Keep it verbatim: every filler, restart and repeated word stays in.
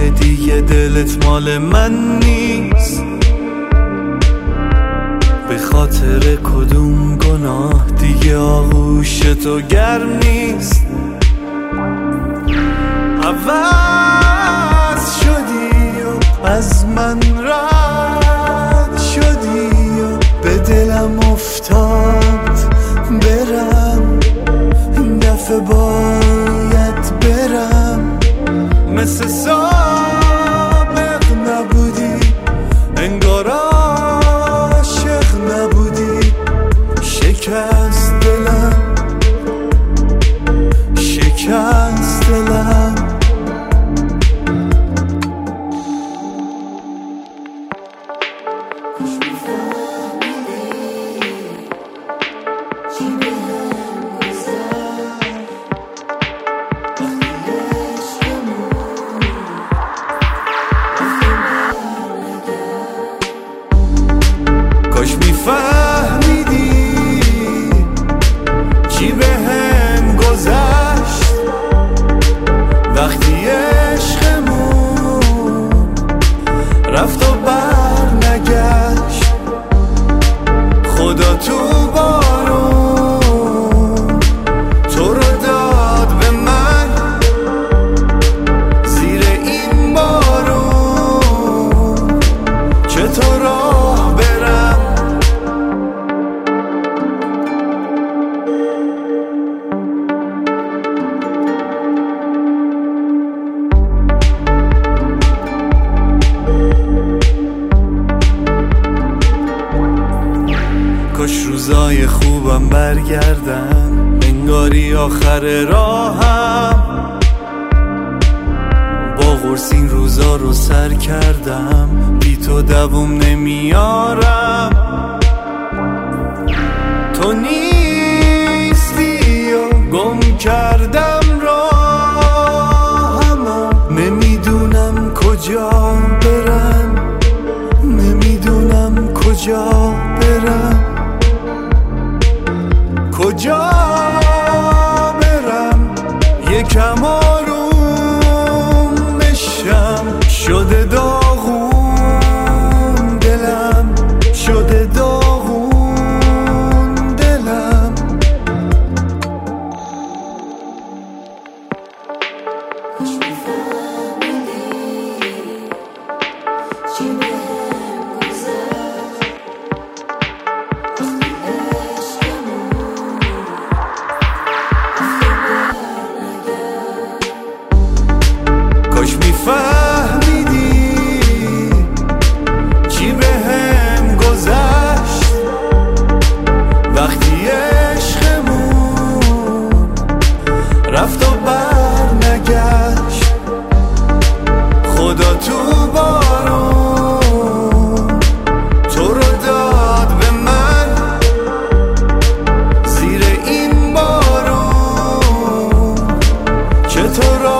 که دیگه دلت مال من نیست. به خاطر کدوم گناه دیگه آغوش تو گرم نیست. عوض شدی و از من رد شدی و به دلم افتاد برم، این دفعه باید برم. مثل سابق نبودی، انگار عاشق نبودی. شکست دلم، شکست دلم. کاش میفهمیدی چی بهم گذشت وقتی عشقمون رفت و بر نگشت. خدا تو بارون تو رو داد به من، زیر این بارون چطور راه برم. کاش روزای خوبم برگردن، انگاری آخر راهم. با قرص این روزا رو سر کردم، بی تو دووم نمیارم. تو نیستی و گم کردم راهمو، نمیدونم کجا برم، نمیدونم کجا برم. کجا برم یکم آروم بشم. شده داغون دلم، شده داغون دلم. کاش میفهمیدی چی بهم گذشت وقتی عشقمون رفت و بر نگشت. خدا تو بارون تو رو داد به من، زیر این بارون چطور